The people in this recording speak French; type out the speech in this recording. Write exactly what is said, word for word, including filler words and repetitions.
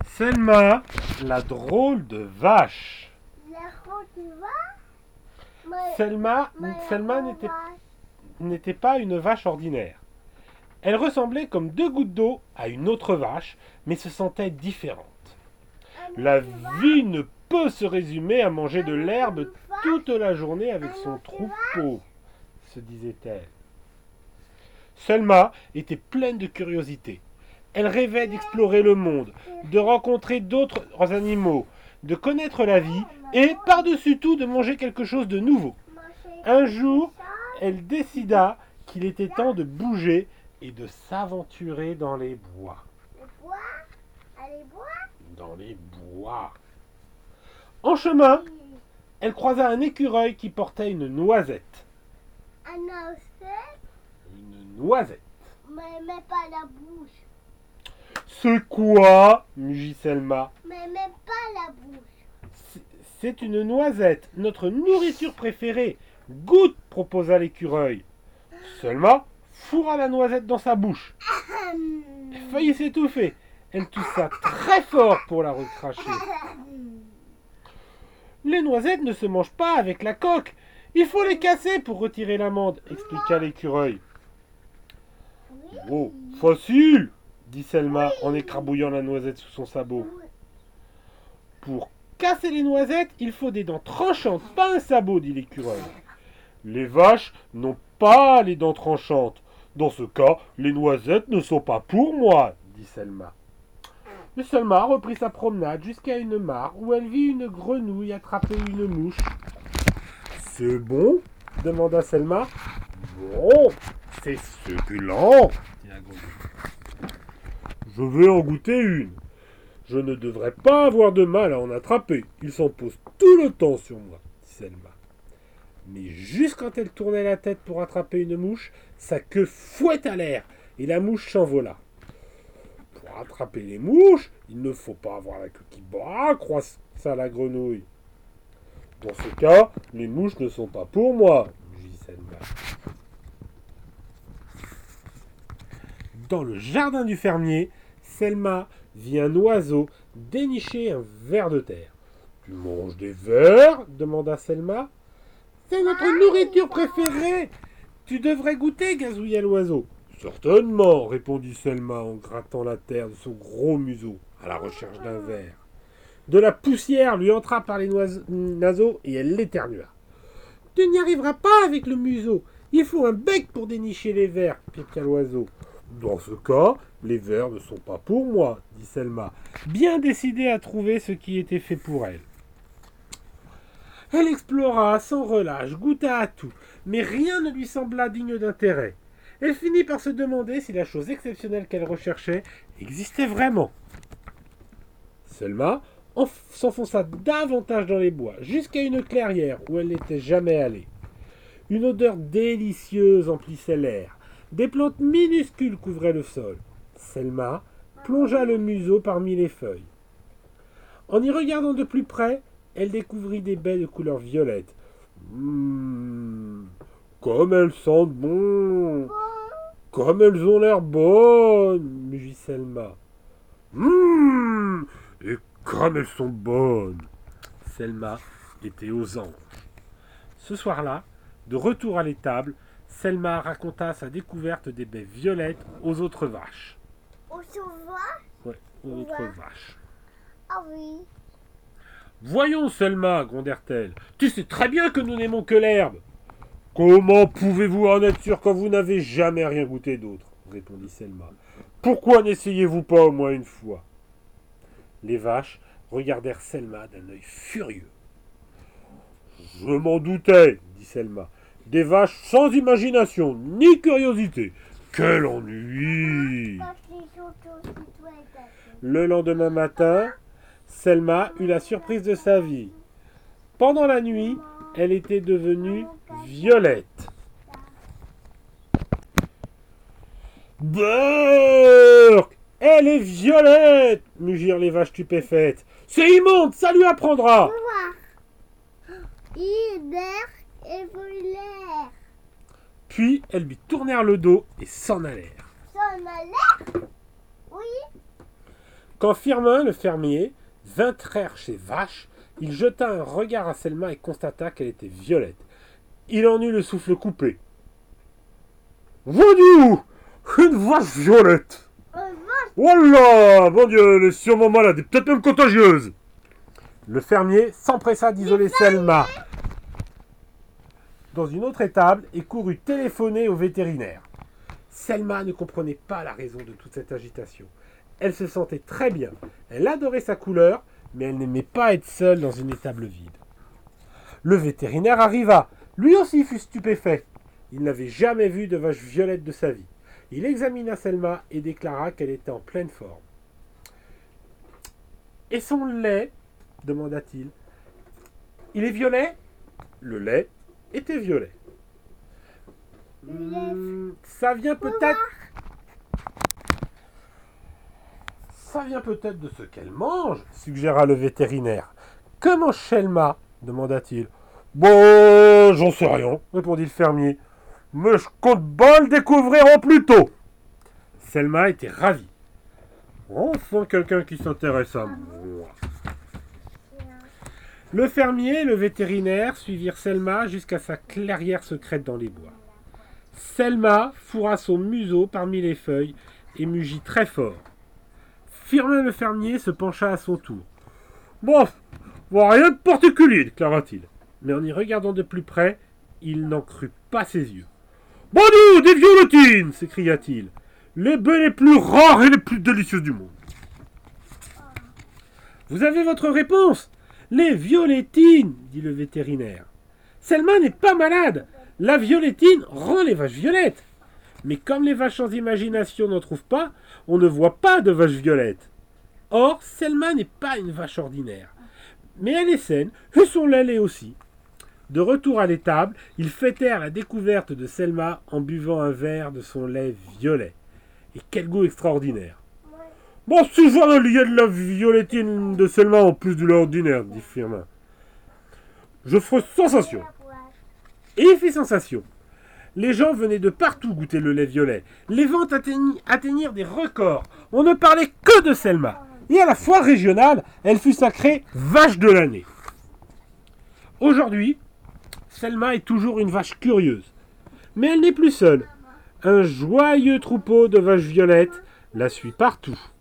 Selma, la drôle de vache. La route tu vas Mais- Selma, mais Selma on n'était, va- n'était pas une vache ordinaire. Elle ressemblait comme deux gouttes d'eau à une autre vache, mais se sentait différente. La vie ne peut se résumer à manger de l'herbe toute la journée avec son troupeau, se disait-elle. Selma était pleine de curiosité. Elle rêvait d'explorer le monde, de rencontrer d'autres animaux, de connaître la vie et, par-dessus tout, de manger quelque chose de nouveau. Un jour, elle décida qu'il était temps de bouger et de s'aventurer dans les bois. Les bois Allez boire Dans les bois. En chemin, elle croisa un écureuil qui portait une noisette. Un osset, Une noisette. mais, mais pas la bouche. C'est quoi mugit Selma. Mais même pas la bouche. C'est- C'est une noisette, notre nourriture préférée. Goûte, proposa l'écureuil. Selma fourra la noisette dans sa bouche. Elle faillit s'étouffer. Elle toussa très fort pour la recracher. Les noisettes ne se mangent pas avec la coque. Il faut les casser pour retirer l'amande, expliqua l'écureuil. Oh, facile, dit Selma en écrabouillant la noisette sous son sabot. Pour casser les noisettes, il faut des dents tranchantes, pas un sabot, dit l'écureuil. Les vaches n'ont pas les dents tranchantes. Dans ce cas, les noisettes ne sont pas pour moi, dit Selma. Mais Selma reprit sa promenade jusqu'à une mare où elle vit une grenouille attraper une mouche. C'est bon demanda Selma. Bon, c'est succulent, dit la grenouille. Je vais en goûter une. Je ne devrais pas avoir de mal à en attraper. Il s'en pose tout le temps sur moi, dit Selma. Mais juste quand elle tournait la tête pour attraper une mouche, sa queue fouetta l'air et la mouche s'envola. Pour attraper les mouches, il ne faut pas avoir la queue qui bat, croissa la grenouille. Dans ce cas, les mouches ne sont pas pour moi, dit Selma. Dans le jardin du fermier, Selma vit un oiseau dénicher un ver de terre. Tu manges des vers demanda Selma. C'est notre nourriture préférée. Tu devrais goûter, gazouilla l'oiseau. Certainement, répondit Selma en grattant la terre de son gros museau à la recherche d'un ver. De la poussière lui entra par les noise- naseaux et elle l'éternua. Tu n'y arriveras pas avec le museau. Il faut un bec pour dénicher les vers, piqua l'oiseau. Dans ce cas, les vers ne sont pas pour moi, dit Selma, bien décidée à trouver ce qui était fait pour elle. Elle explora sans relâche, goûta à tout, mais rien ne lui sembla digne d'intérêt. Elle finit par se demander si la chose exceptionnelle qu'elle recherchait existait vraiment. Selma enf- s'enfonça davantage dans les bois, jusqu'à une clairière où elle n'était jamais allée. Une odeur délicieuse emplissait l'air. Des plantes minuscules couvraient le sol. Selma plongea le museau parmi les feuilles. En y regardant de plus près, elle découvrit des baies de couleur violette. Mmh, comme elles sentent bon. Comme elles ont l'air bonnes, mugit Selma. Mmh, et comme elles sont bonnes. Selma était aux anges. Ce soir-là, de retour à l'étable, Selma raconta sa découverte des baies violettes aux autres vaches. On se voit Ouais, aux autres Ouais. vaches. Ah oui. Voyons, Selma, grondèrent-elles. Tu sais très bien que nous n'aimons que l'herbe. Comment pouvez-vous en être sûr quand vous n'avez jamais rien goûté d'autre répondit Selma. Pourquoi n'essayez-vous pas au moins une fois? Les vaches regardèrent Selma d'un œil furieux. Je m'en doutais, dit Selma. Des vaches sans imagination ni curiosité. Quel ennui! Parce qu'ils sont aussi chouettes. Le lendemain matin, Selma eut la surprise de sa vie. Pendant la nuit, elle était devenue violette. Burk! Elle est violette! Mugirent les vaches stupéfaites. C'est immonde, ça lui apprendra! Voir. Hiver et l'air. Puis elles lui tournèrent le dos et s'en allèrent. Ça en a l'air. Oui. Quand Firmin, le fermier, vint traire ses vaches, il jeta un regard à Selma et constata qu'elle était violette. Il en eut le souffle coupé. « Vendu, une vache violette !»« Voilà, mon Dieu, elle est sûrement malade et peut-être même contagieuse !» Le fermier s'empressa d'isoler Selma dans une autre étable et courut téléphoner au vétérinaire. Selma ne comprenait pas la raison de toute cette agitation. Elle se sentait très bien. Elle adorait sa couleur, mais elle n'aimait pas être seule dans une étable vide. Le vétérinaire arriva. Lui aussi fut stupéfait. Il n'avait jamais vu de vache violette de sa vie. Il examina Selma et déclara qu'elle était en pleine forme. « Et son lait ?» demanda-t-il. « Il est violet ?» Le lait était violet. Hmm, ça vient peut-être... Ça vient peut-être de ce qu'elle mange, suggéra le vétérinaire. Que mange Selma demanda-t-il. Bon, j'en sais rien, répondit le fermier. Mais je compte bien le découvrir en plus tôt. Selma était ravie. Enfin quelqu'un qui s'intéresse à moi. Le fermier et le vétérinaire suivirent Selma jusqu'à sa clairière secrète dans les bois. Selma fourra son museau parmi les feuilles et mugit très fort. Firmin le fermier se pencha à son tour. « Bon, bon, rien de particulier, déclara-t-il. Mais en y regardant de plus près, il n'en crut pas ses yeux. « Bon Dieu, des violetines !» s'écria-t-il. « Les baies les plus rares et les plus délicieuses du monde. » Vous avez votre réponse. Les violettines, dit le vétérinaire. Selma n'est pas malade. La violettine rend les vaches violettes. Mais comme les vaches sans imagination n'en trouvent pas, on ne voit pas de vaches violettes. Or, Selma n'est pas une vache ordinaire. Mais elle est saine, et son lait l'est aussi. De retour à l'étable, ils fêtèrent la découverte de Selma en buvant un verre de son lait violet. Et quel goût extraordinaire. Bon, si j'en ai lié de la violettine de Selma en plus de l'ordinaire, dit Firmin. Je ferai sensation. Et il fit sensation. Les gens venaient de partout goûter le lait violet. Les ventes atteigni- atteignirent des records. On ne parlait que de Selma. Et à la foire régionale, elle fut sacrée vache de l'année. Aujourd'hui, Selma est toujours une vache curieuse. Mais elle n'est plus seule. Un joyeux troupeau de vaches violettes la suit partout.